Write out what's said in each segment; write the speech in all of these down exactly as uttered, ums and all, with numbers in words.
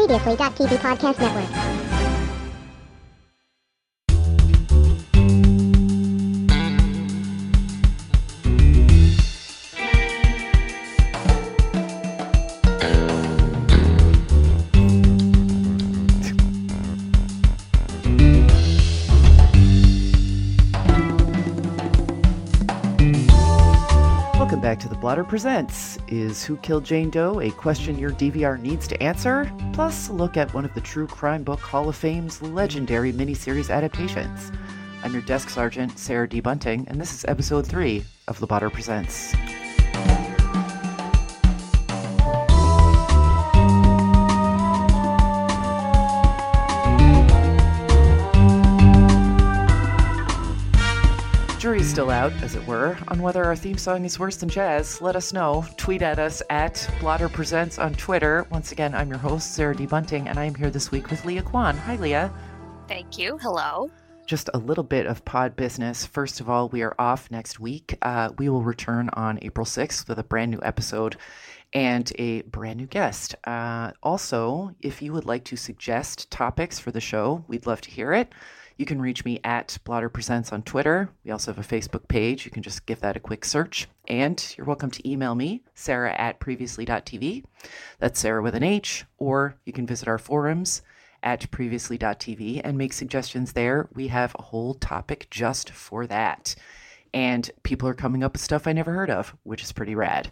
Previously.T V Podcast Network. Welcome back to The Blotter Presents. Is Who Killed Jane Doe a question your D V R needs to answer? Plus, a look at one of the True Crime Book Hall of Fame's legendary miniseries adaptations. I'm your desk sergeant, Sarah D. Bunting, and this is episode three of The Blotter Presents. Jury's still out, as it were, on whether our theme song is worse than jazz. Let us know. Tweet at us at Blotter Presents on Twitter. Once again, I'm your host, Sarah D. Bunting, and I am here this week with Leah Kwan. Hi, Leah. Thank you. Hello. Just a little bit of pod business. First of all, we are off next week. Uh, we will return on April sixth with a brand new episode and a brand new guest. Uh, also, if you would like to suggest topics for the show, we'd love to hear it. You can reach me at Blotter Presents on Twitter. We also have a Facebook page. You can just give that a quick search. And you're welcome to email me, Sarah at Previously.tv. That's Sarah with an H. Or you can visit our forums at Previously.tv and make suggestions there. We have a whole topic just for that. And people are coming up with stuff I never heard of, which is pretty rad.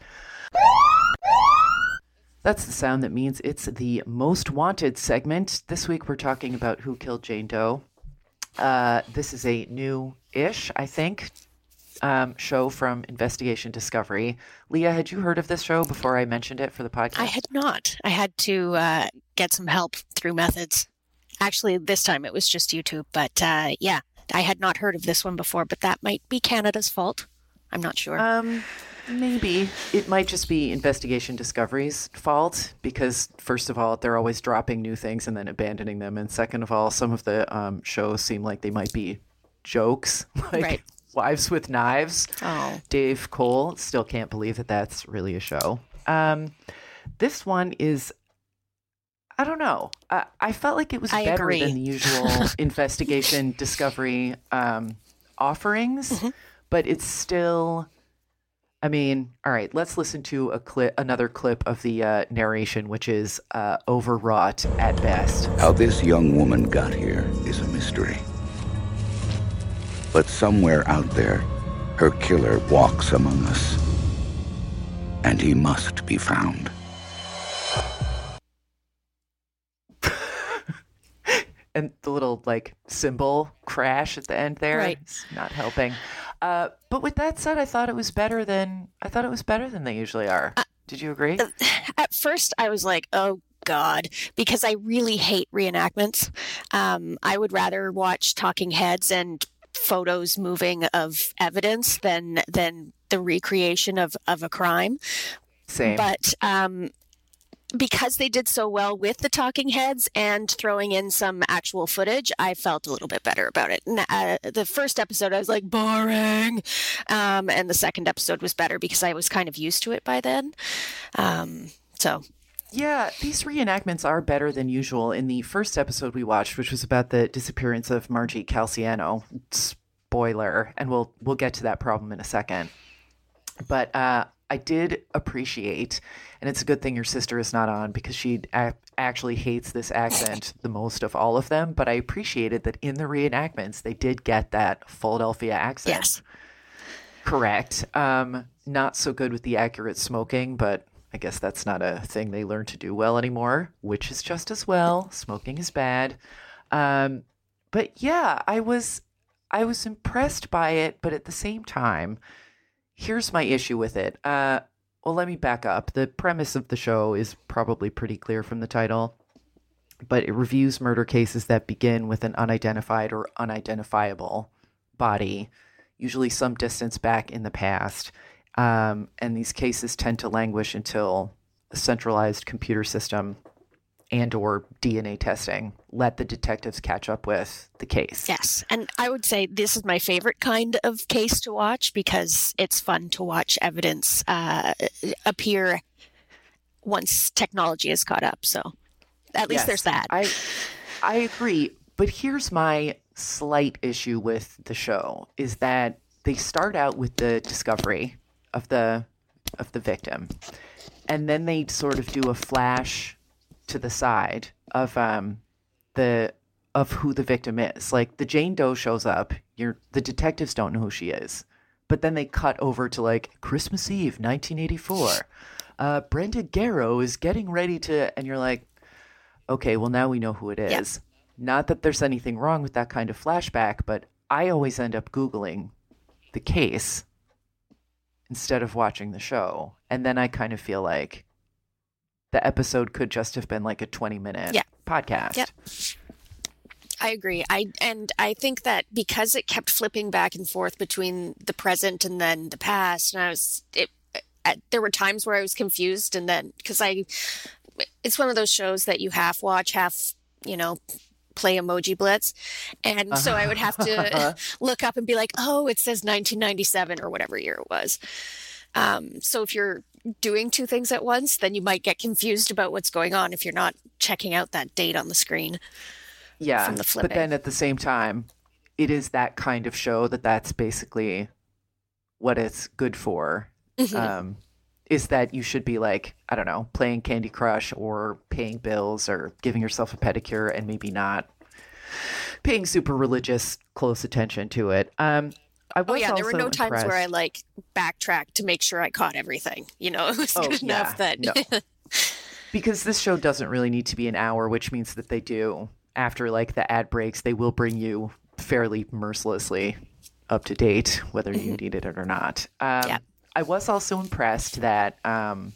That's the sound that means it's the Most Wanted segment. This week we're talking about Who Killed Jane Doe. Uh, this is a new-ish, I think, um, show from Investigation Discovery. Leah, had you heard of this show before I mentioned it for the podcast? I had not. I had to uh, get some help through methods. Actually, this time it was just YouTube. But uh, yeah, I had not heard of this one before, but that might be Canada's fault. I'm not sure. Um, maybe. It might just be Investigation Discovery's fault because, first of all, they're always dropping new things and then abandoning them. And second of all, some of the um, shows seem like they might be jokes, like right. Wives with Knives. Oh. Dave Cole still can't believe that that's really a show. Um, this one is, I don't know. Uh, I felt like it was I better agree. than the usual Investigation Discovery um, offerings, Mm-hmm. but it's still... I mean, all right, let's listen to a clip, another clip of the uh, narration, which is uh, overwrought at best. How this young woman got here is a mystery. But somewhere out there, her killer walks among us. And he must be found. And the little, like, cymbal crash at the end there Right. is not helping. Uh, but with that said, I thought it was better than I thought it was better than they usually are. Uh, Did you agree? At first, I was like, oh, God, because I really hate reenactments. Um, I would rather watch talking heads and photos moving of evidence than than the recreation of, of a crime. Same. But um, because they did so well with the talking heads and throwing in some actual footage, I felt a little bit better about it. And, uh, the first episode, I was like, boring. Um, and the second episode was better because I was kind of used to it by then. Um, so... Yeah, these reenactments are better than usual. In the first episode we watched, which was about the disappearance of Margie Calciano, spoiler, and we'll we'll get to that problem in a second. But uh, I did appreciate, and it's a good thing your sister is not on because she a- actually hates this accent the most of all of them. But I appreciated that in the reenactments they did get that Philadelphia accent. Yes. Correct. Um, not so good with the accurate smoking, but I guess that's not a thing they learn to do well anymore, which is just as well. Smoking is bad. Um, but yeah, I was I was impressed by it, but at the same time, here's my issue with it. Uh, well, let me back up. The premise of the show is probably pretty clear from the title, but it reviews murder cases that begin with an unidentified or unidentifiable body, usually some distance back in the past. Um, and these cases tend to languish until a centralized computer system and or D N A testing let the detectives catch up with the case. Yes. And I would say this is my favorite kind of case to watch because it's fun to watch evidence uh, appear once technology is caught up. So at least Yes, there's that. I I agree, but here's my slight issue with the show is that they start out with the discovery of the of the victim, and then they sort of do a flash to the side of um the of who the victim is. Like the Jane Doe shows up, you're the detectives don't know who she is. But then they cut over to like Christmas Eve, nineteen eighty-four. Uh, Brenda Garrow is getting ready to, and you're like, okay, well now we know who it is. Yep. Not that there's anything wrong with that kind of flashback, but I always end up Googling the case instead of watching the show. And then I kind of feel like the episode could just have been like a twenty minute Yeah. podcast. Yep. I agree. I and I think that because it kept flipping back and forth between the present and then the past, and I was it. At, there were times where I was confused, and then because I, it's one of those shows that you half watch, half you know, play Emoji Blitz, and so I would have to look up and be like, oh, it says nineteen ninety-seven or whatever year it was. Um, so if you're doing two things at once, then you might get confused about what's going on if you're not checking out that date on the screen. Yeah, From the but flipping. then at the same time, it is that kind of show that that's basically what it's good for. Mhm. Um, is that you should be like, I don't know, playing Candy Crush or paying bills or giving yourself a pedicure and maybe not paying super religious close attention to it. Um, I was Oh yeah, there were also no times where I impressed- like backtracked to make sure I caught everything. You know, it was Oh, good yeah, enough that no. Because this show doesn't really need to be an hour, which means that they do, after like the ad breaks, they will bring you fairly mercilessly up to date, whether you need it or not. Um, Yeah. I was also impressed that um,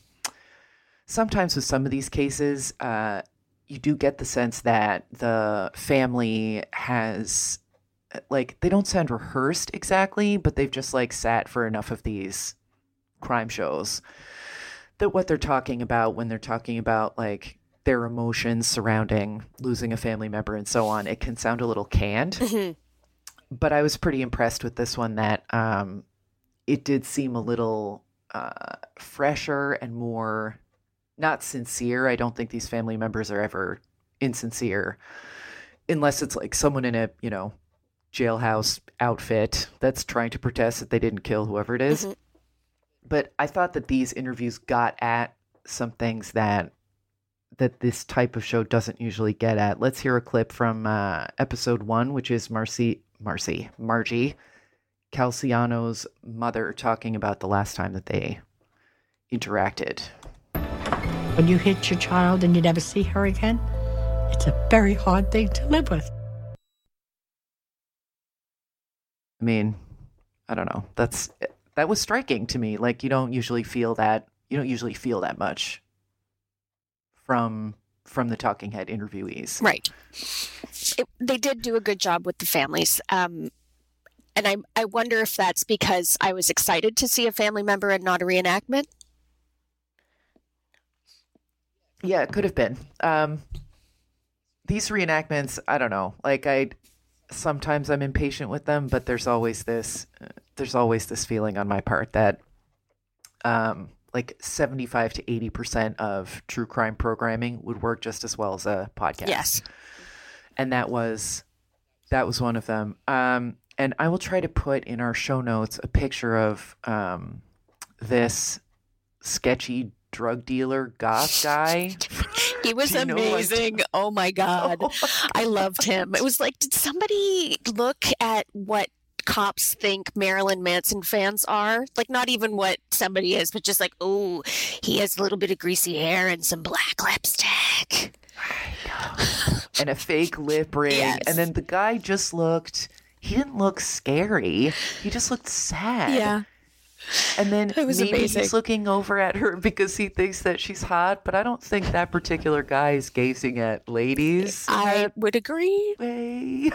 sometimes with some of these cases, uh, you do get the sense that the family has, like, they don't sound rehearsed exactly, but they've just like sat for enough of these crime shows that what they're talking about when they're talking about like their emotions surrounding losing a family member and so on, it can sound a little canned. Mhm. But I was pretty impressed with this one that um, it did seem a little uh, fresher and more not sincere. I don't think these family members are ever insincere unless it's like someone in a, you know, jailhouse outfit that's trying to protest that they didn't kill whoever it is. Mhm. But I thought that these interviews got at some things that that this type of show doesn't usually get at. Let's hear a clip from uh, episode one, which is Marcy, Marcy, Margie Calciano's mother talking about the last time that they interacted. When you hit your child and you never see her again, it's a very hard thing to live with. I mean, I don't know. That's that was striking to me. Like you don't usually feel that. You don't usually feel that much from from the talking head interviewees. Right. It, they did do a good job with the families. Um, and I, I wonder if that's because I was excited to see a family member and not a reenactment. Yeah, it could have been. Um, these reenactments, I don't know. Like I, sometimes I'm impatient with them, but there's always this, uh, there's always this feeling on my part that, um, like seventy-five to eighty percent of true crime programming would work just as well as a podcast. Yes. And that was, that was one of them. Um, and I will try to put in our show notes a picture of um, this sketchy drug dealer goth guy. He was Do you know what- amazing. Oh my God. I loved him. It was like, did somebody look at what cops think Marilyn Manson fans are? Like, not even what somebody is, but just like, oh, he has a little bit of greasy hair and some black lipstick. And a fake lip ring. Yes. And then the guy just looked, he didn't look scary. He just looked sad. And then It was maybe amazing. he's looking over at her because he thinks that she's hot, but I don't think that particular guy is gazing at ladies in I that would agree. way.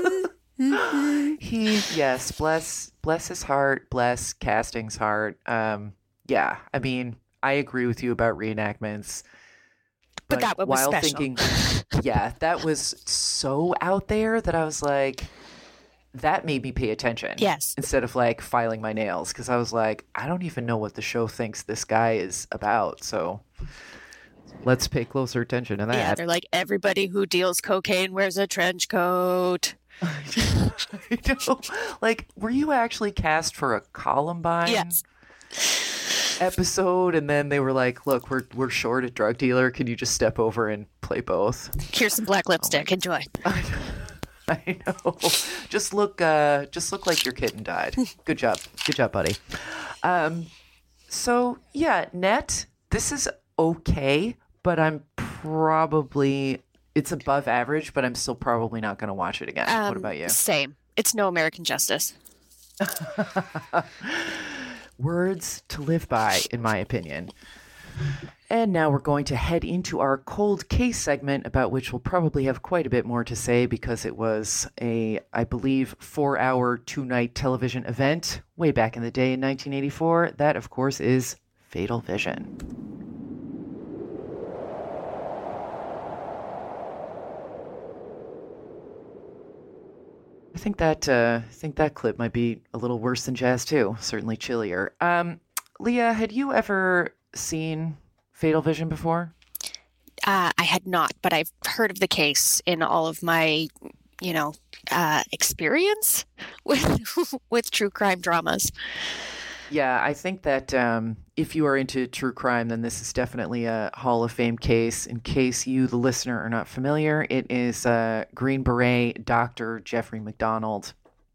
He, yes, bless, bless his heart, bless casting's heart. Um, yeah, I mean, I agree with you about reenactments. But that one was while special. thinking, yeah, that was so out there that I was like, that made me pay attention. Yes. Instead of like filing my nails, because I was like, I don't even know what the show thinks this guy is about. So let's pay closer attention to that. Yeah, they're like, everybody who deals cocaine wears a trench coat. I know. Like, were you actually cast for a Columbine Yes. episode? And then they were like, look, we're we're short a drug dealer. Can you just step over and play both? Here's some black lipstick. Enjoy. I know. Just look uh just look like your kitten died. Good job. Good job, buddy. Um so yeah, Net, this is okay, but I'm probably it's above average, but I'm still probably not going to watch it again. Um, what about you? Same. It's no American Justice. Words to live by, in my opinion. And now we're going to head into our cold case segment, about which we'll probably have quite a bit more to say because it was a, I believe, four-hour, two-night television event way back in the day in nineteen eighty-four. That, of course, is Fatal Vision. I think that uh, I think that clip might be a little worse than jazz too. Certainly chillier. Um, Leah, had you ever seen Fatal Vision before? Uh, I had not, but I've heard of the case in all of my, you know, uh, experience with with true crime dramas. Yeah, I think that um, if you are into true crime, then this is definitely a Hall of Fame case. In case you, the listener, are not familiar, it is uh, Green Beret Doctor Jeffrey MacDonald,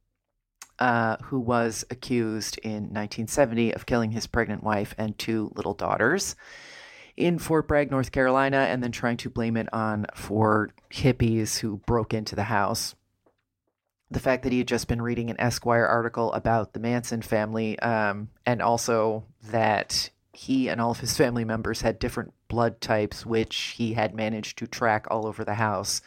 uh, who was accused in nineteen seventy of killing his pregnant wife and two little daughters in Fort Bragg, North Carolina, and then trying to blame it on four hippies who broke into the house. The fact that he had just been reading an Esquire article about the Manson family, um, and also that he and all of his family members had different blood types, which he had managed to track all over the house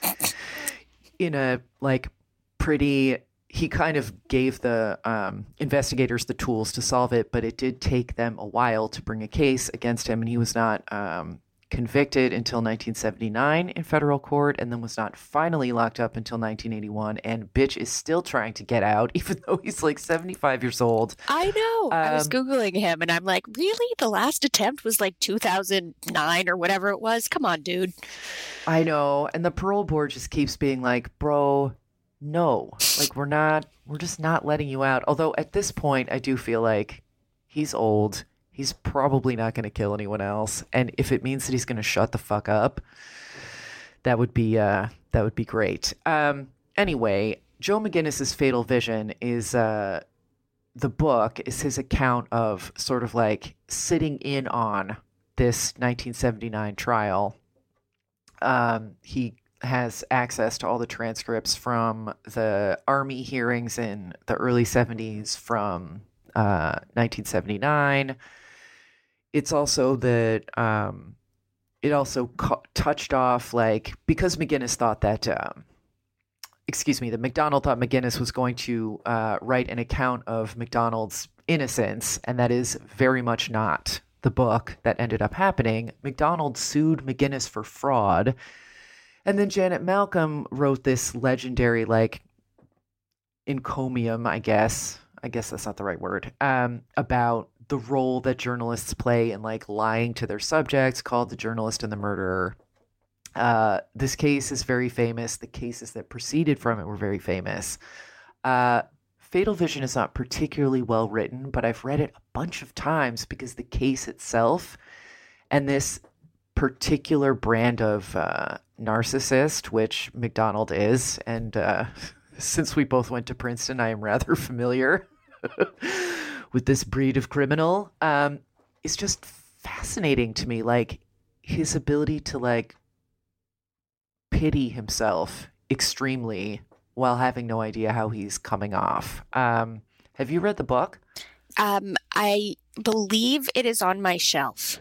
in a, like, pretty... He kind of gave the um, investigators the tools to solve it, but it did take them a while to bring a case against him, and he was not um, convicted until nineteen seventy-nine in federal court, and then was not finally locked up until nineteen eighty-one, and bitch is still trying to get out, even though he's like seventy-five years old. I know. Um, I was Um, Googling him, and I'm like, really? The last attempt was like two thousand nine or whatever it was? Come on, dude. I know, and the parole board just keeps being like, bro, no, like we're not, we're just not letting you out. Although at this point, I do feel like he's old. He's probably not going to kill anyone else. And if it means that he's going to shut the fuck up, that would be, uh, that would be great. Um, anyway, Joe McGinnis's Fatal Vision is, uh, the book is his account of sort of like sitting in on this nineteen seventy-nine trial. Um, he has access to all the transcripts from the Army hearings in the early seventies from uh, nineteen seventy-nine. It's also that um, it also cu- touched off, like, because McGinnis thought that, um, excuse me, that MacDonald thought McGinnis was going to uh, write an account of MacDonald's innocence, and that is very much not the book that ended up happening. MacDonald sued McGinnis for fraud. And then Janet Malcolm wrote this legendary, like, encomium, I guess. I guess that's not the right word. Um, about the role that journalists play in, like, lying to their subjects, called The Journalist and the Murderer. Uh, this case is very famous. The cases that preceded from it were very famous. Uh, Fatal Vision is not particularly well written, but I've read it a bunch of times because the case itself and this particular brand of uh, narcissist, which MacDonald is, and uh, since we both went to Princeton, I am rather familiar with this breed of criminal. Um, it's just fascinating to me, like his ability to like pity himself extremely while having no idea how he's coming off. Um, have you read the book? Um, I believe it is on my shelf.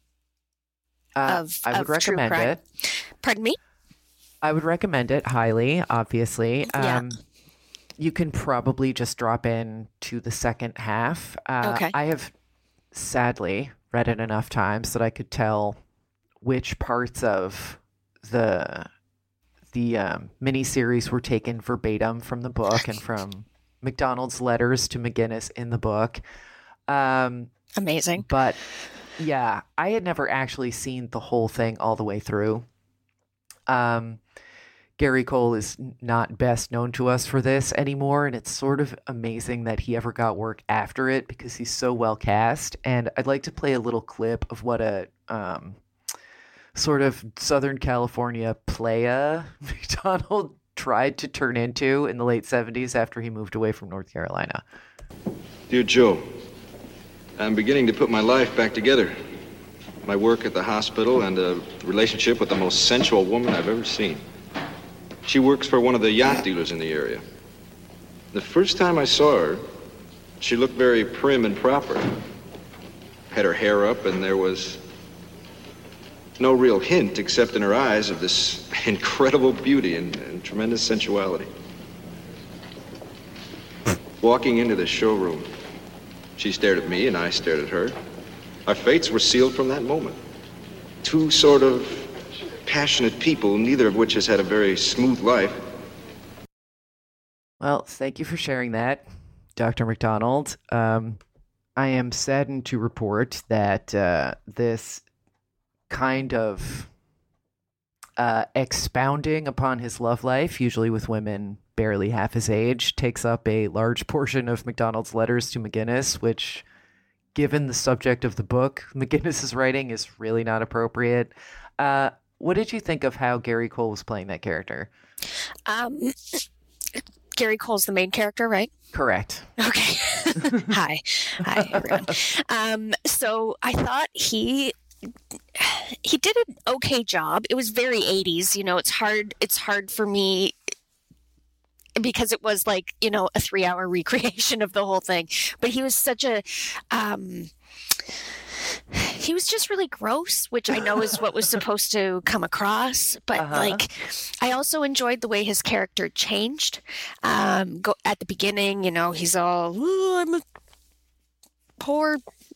Uh, Of, I would of true recommend crime. it. Pardon me? I would recommend it highly, obviously. Yeah. Um, you can probably just drop in to the second half. Uh, Okay. I have sadly read it enough times that I could tell which parts of the the um, miniseries were taken verbatim from the book and from MacDonald's letters to McGinnis in the book. Um, Amazing. but Yeah, I had never actually seen the whole thing all the way through. Um, Gary Cole is not best known to us for this anymore, and it's sort of amazing that he ever got work after it because he's so well cast. And I'd like to play a little clip of what a um, sort of Southern California playa McDonald tried to turn into in the late seventies after he moved away from North Carolina. Dear Joe, I'm beginning to put my life back together. My work at the hospital and a relationship with the most sensual woman I've ever seen. She works for one of the yacht dealers in the area. The first time I saw her, she looked very prim and proper. Had her hair up, and there was no real hint except in her eyes of this incredible beauty and, and tremendous sensuality. Walking into the showroom, she stared at me and I stared at her. Our fates were sealed from that moment. Two sort of passionate people, neither of which has had a very smooth life. Well, thank you for sharing that, Doctor McDonald. Um, I am saddened to report that uh, this kind of uh, expounding upon his love life, usually with women barely half his age, takes up a large portion of McDonald's letters to McGinnis, which, given the subject of the book McGinnis is writing, is really not appropriate. Uh, what did you think of how Gary Cole was playing that character? Um, Gary Cole's the main character, right? Correct. Okay. Hi. Hi, everyone. Um, so I thought he he did an okay job. It was very eighties. You know, it's hard. It's hard for me because it was like, you know, a three hour recreation of the whole thing. But he was such a, um, he was just really gross, which I know is what was supposed to come across. But uh-huh. like, I also enjoyed the way his character changed. Um, go at the beginning, you know, he's all, oh, I'm a poor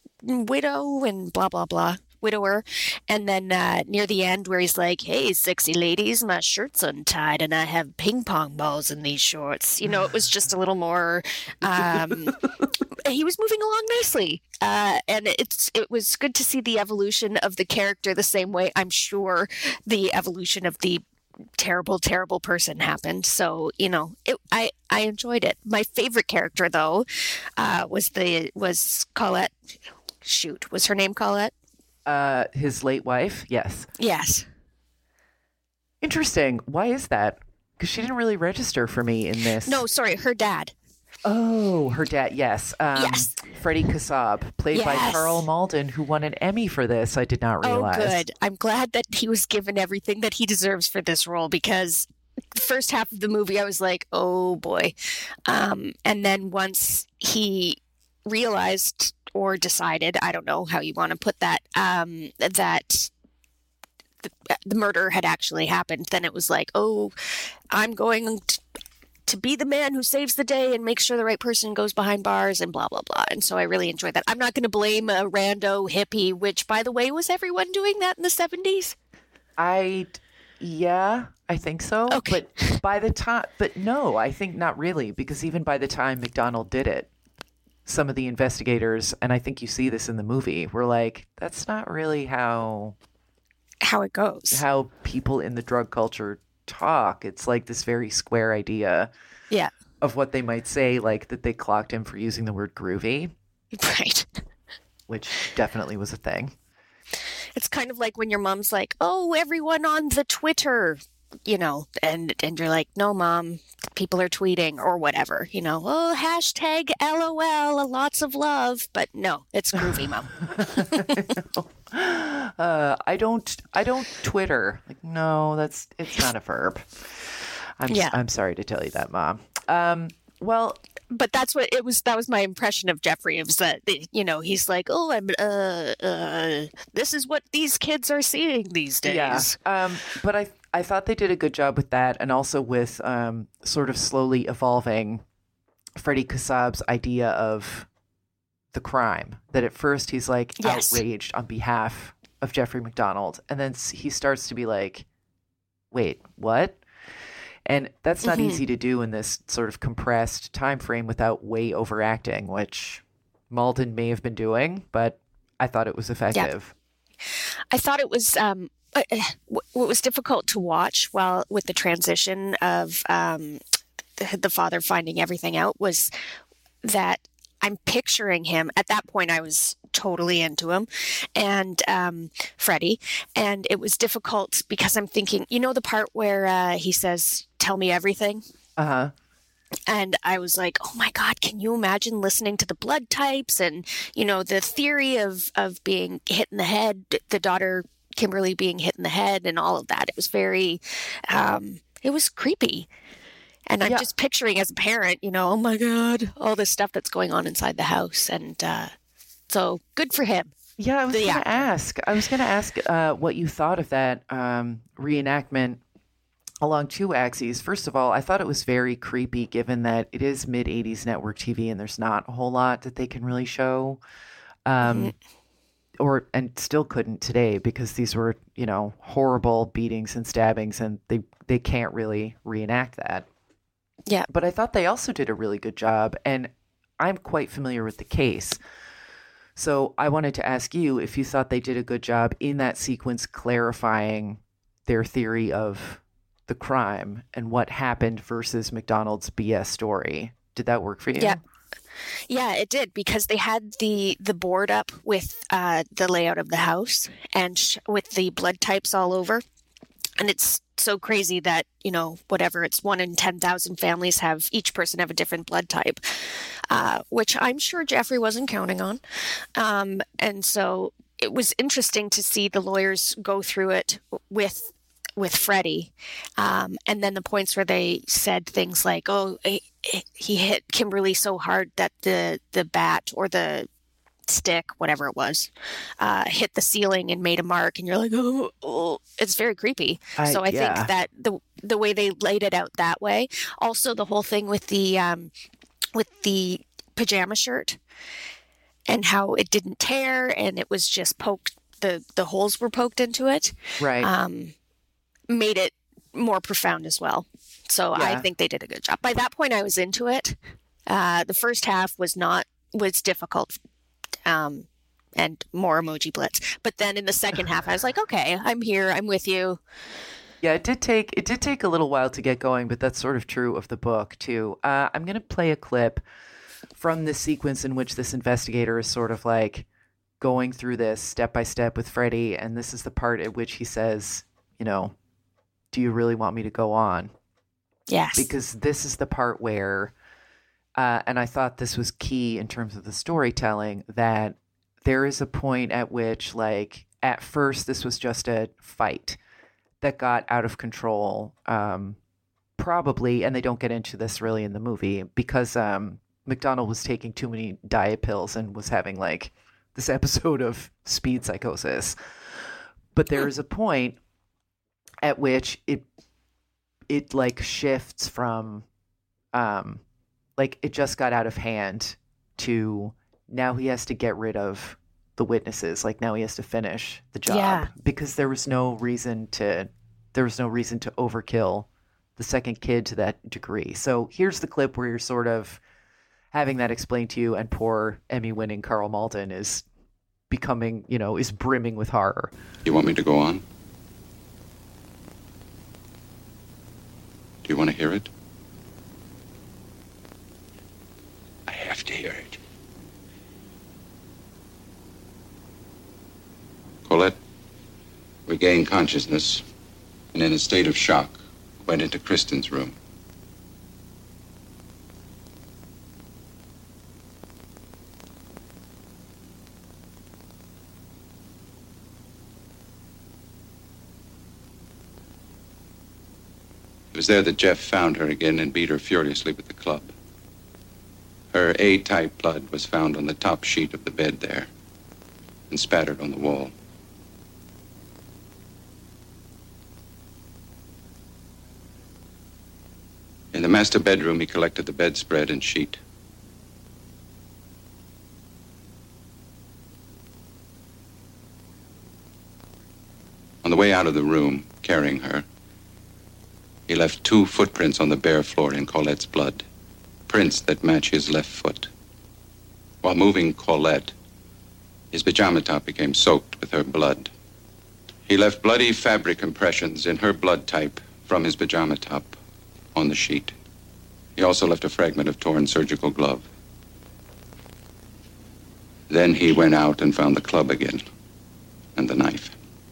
widow and blah, blah, blah. widower, and then uh, near the end where he's like, hey, sexy ladies, my shirt's untied and I have ping pong balls in these shorts. You know, it was just a little more, um, he was moving along nicely. Uh, and it's it was good to see the evolution of the character the same way I'm sure the evolution of the terrible, terrible person happened. So, you know, it, I, I enjoyed it. My favorite character, though, uh, was the was Colette. Shoot, was her name Colette? Uh, his late wife, yes. Yes. Interesting. Why is that? Because she didn't really register for me in this. No, sorry, her dad. Oh, her dad, yes. Um, yes. Freddie Kassab, played yes. by Karl Malden, who won an Emmy for this. I did not realize. Oh, good. I'm glad that he was given everything that he deserves for this role, because the first half of the movie, I was like, oh, boy. Um, and then once he realized or decided, I don't know how you want to put that, um, that the, the murder had actually happened, then it was like, oh, I'm going to, to be the man who saves the day and makes sure the right person goes behind bars and blah, blah, blah. And so I really enjoyed that. I'm not going to blame a rando hippie, which, by the way, was everyone doing that in the seventies? I, yeah, I think so. Okay. But by the time, but no, I think not really, because even by the time McDonald did it, some of the investigators, and I think you see this in the movie, were like, that's not really how how it goes. How people in the drug culture talk. It's like this very square idea yeah. of what they might say, like that they clocked him for using the word groovy. Right. Which definitely was a thing. It's kind of like when your mom's like, oh, everyone on the Twitter, you know, and and you're like, no, Mom, people are tweeting or whatever, you know, oh, hashtag LOL, lots of love. But no, it's groovy, Mom. uh, I don't, I don't Twitter. Like, no, that's, it's not a verb. I'm, yeah. I'm sorry to tell you that, Mom. Um, well, but that's what it was. That was my impression of Jeffrey. It was that, you know, he's like, oh, I'm, uh, uh, this is what these kids are seeing these days. Yeah. Um, but I, I thought they did a good job with that, and also with um, sort of slowly evolving Freddie Kassab's idea of the crime. That at first he's like yes. outraged on behalf of Jeffrey McDonald, and then he starts to be like, wait, what? And that's not mm-hmm. easy to do in this sort of compressed time frame without way overacting, which Malden may have been doing, but I thought it was effective. Yeah. I thought it was um, what was difficult to watch while with the transition of um, the, the father finding everything out was that I'm picturing him. At that point, I was totally into him and um, Freddie. And it was difficult because I'm thinking, you know, the part where uh, he says, "Tell me everything." Uh-huh. And I was like, oh my God, can you imagine listening to the blood types and, you know, the theory of, of being hit in the head, the daughter Kimberly being hit in the head and all of that. It was very, um, it was creepy. And I'm yeah. just picturing as a parent, you know, oh my God, all this stuff that's going on inside the house. And uh, so good for him. Yeah, I was going yeah. to ask. I was going to ask uh, what you thought of that um, reenactment along two axes. First of all, I thought it was very creepy given that it is mid-eighties network T V and there's not a whole lot that they can really show. Um, mm-hmm. or and still couldn't today because these were, you know, horrible beatings and stabbings and they, they can't really reenact that. Yeah. But I thought they also did a really good job, and I'm quite familiar with the case. So I wanted to ask you if you thought they did a good job in that sequence clarifying their theory of the crime and what happened versus McDonald's B S story. Did that work for you? Yeah. Yeah, it did because they had the, the board up with uh, the layout of the house and sh- with the blood types all over. And it's so crazy that, you know, whatever, it's one in ten thousand families have, each person have a different blood type, uh, which I'm sure Jeffrey wasn't counting on. Um, and so it was interesting to see the lawyers go through it with with Freddie. Um, and then the points where they said things like, oh, he, he hit Kimberly so hard that the, the bat or the stick, whatever it was, uh, hit the ceiling and made a mark. And you're like, oh, oh. It's very creepy. I, so I yeah. think that the the way they laid it out that way, also the whole thing with the um, with the pajama shirt and how it didn't tear and it was just poked, the, the holes were poked into it. Right. Um, made it more profound as well. So yeah. I think they did a good job. By that point, I was into it. Uh, the first half was not, was difficult um, and more emoji blitz. But then in the second half, I was like, okay, I'm here. I'm with you. Yeah, it did take, it did take a little while to get going, but that's sort of true of the book too. Uh, I'm going to play a clip from the sequence in which this investigator is sort of like going through this step by step with Freddie. And this is the part at which he says, you know, do you really want me to go on? Yes. Because this is the part where, uh, and I thought this was key in terms of the storytelling, that there is a point at which, like, at first this was just a fight that got out of control, um, probably, and they don't get into this really in the movie, because um, McDonald was taking too many diet pills and was having, like, this episode of speed psychosis. But there is a point at which it it like shifts from um like it just got out of hand to now he has to get rid of the witnesses. Like now he has to finish the job yeah. because there was no reason to there was no reason to overkill the second kid to that degree. So here's the clip where you're sort of having that explained to you, and poor Emmy winning Carl Malden is becoming, you know, is brimming with horror. You want me to go on? Do you want to hear it? I have to hear it. Colette regained consciousness and in a state of shock went into Kristen's room. It was there that Jeff found her again and beat her furiously with the club. Her A-type blood was found on the top sheet of the bed there and spattered on the wall. In the master bedroom, he collected the bedspread and sheet. On the way out of the room, carrying her, he left two footprints on the bare floor in Colette's blood, prints that match his left foot. While moving Colette, His pajama top became soaked with her blood. He left bloody fabric impressions in her blood type from his pajama top on the sheet. He also left a fragment of torn surgical glove. Then he went out and found the club again, and the knife.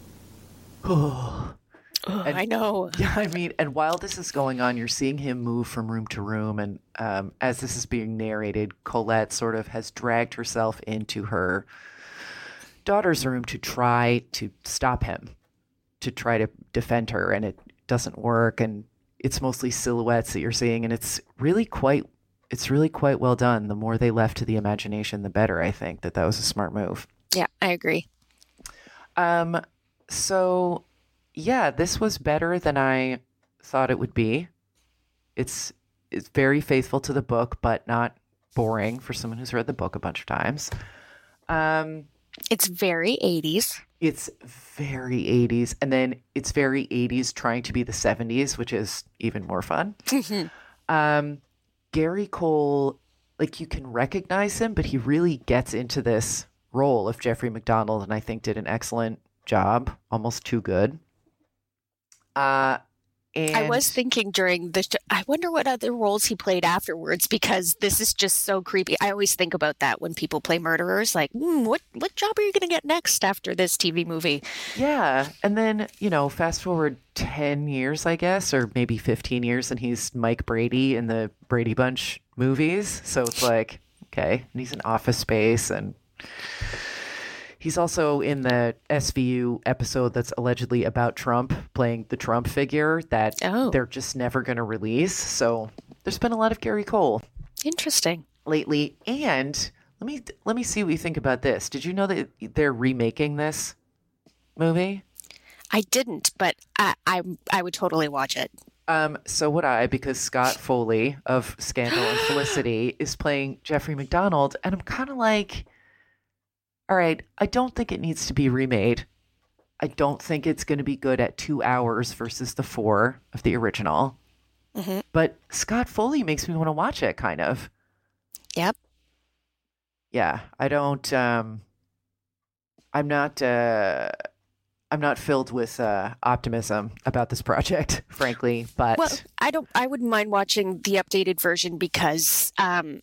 Oh, Oh, And- I know. yeah, I mean, and while this is going on, you're seeing him move from room to room, and um, as this is being narrated, Colette sort of has dragged herself into her daughter's room to try to stop him, to try to defend her, and it doesn't work, and it's mostly silhouettes that you're seeing, and it's really quite, it's really quite well done. The more they left to the imagination, the better. I think that that was a smart move. Yeah, I agree. Um, so yeah, this was better than I thought it would be. It's it's very faithful to the book, but not boring for someone who's read the book a bunch of times. Um, It's very eighties. it's very eighties, and then it's very eighties trying to be the seventies, which is even more fun. um, Gary Cole, like, you can recognize him, but he really gets into this role of Jeffrey McDonald, and I think did an excellent job, almost too good. Uh, and I was thinking during the. sh- I wonder what other roles he played afterwards, because this is just so creepy. I always think about that when people play murderers. Like, hmm, what what job are you going to get next after this T V movie? yeah, and then, you know, fast forward ten years, I guess, or maybe fifteen years, and he's Mike Brady in the Brady Bunch movies. So it's like, okay, and he's in Office Space, and he's also in the S V U episode that's allegedly about Trump, playing the Trump figure that Oh. they're just never going to release. So there's been a lot of Gary Cole Interesting. lately. And let me let me see what you think about this. Did you know that they're remaking this movie? I didn't, but I I, I would totally watch it. Um, so would I, because Scott Foley of Scandal and Felicity is playing Jeffrey McDonald, and I'm kind of like, all right, I don't think it needs to be remade. I don't think it's going to be good at two hours versus the four of the original. Mhm. But Scott Foley makes me want to watch it, kind of. Yep. Yeah, I don't. Um, I'm not. Uh, I'm not filled with uh, optimism about this project, frankly. But Well, I don't. I wouldn't mind watching the updated version because, um,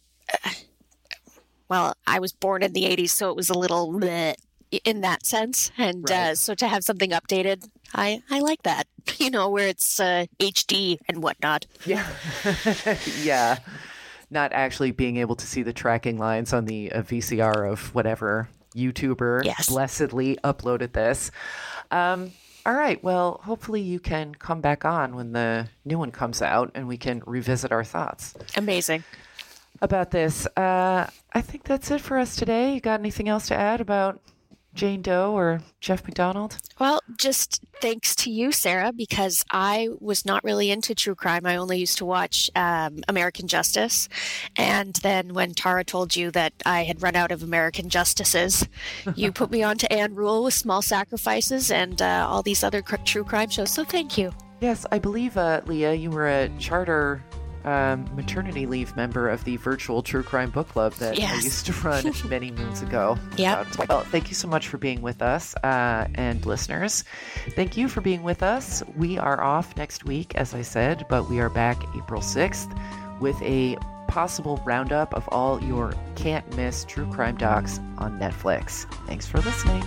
well, I was born in the eighties, so it was a little bleh in that sense, and uh, Right. so to have something updated, I I like that. You know, where it's uh, H D and whatnot. yeah, yeah, not actually being able to see the tracking lines on the uh, V C R of whatever YouTuber Yes. blessedly uploaded this. Um, all right. Well, hopefully you can come back on when the new one comes out, and we can revisit our thoughts Amazing. about this. Uh, I think that's it for us today. You got anything else to add about Jane Doe or Jeff McDonald? Well, just thanks to you, Sarah, because I was not really into true crime. I only used to watch um, American Justice. And then when Tara told you that I had run out of American Justices, you put me on to Anne Rule with Small Sacrifices and uh, all these other cr- true crime shows. So thank you. Yes, I believe, uh, Leah, you were a charter um, maternity leave member of the virtual true crime book club that I Yes. used to run many moons ago. Yep. Uh, well, thank you so much for being with us, uh, and listeners, thank you for being with us. We are off next week, as I said, but we are back April sixth with a possible roundup of all your can't miss true crime docs on Netflix. Thanks for listening.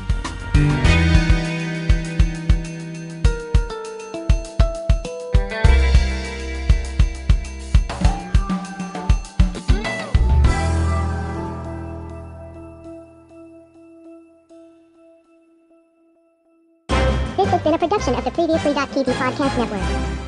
This has been a production of the Previously T V Podcast Network.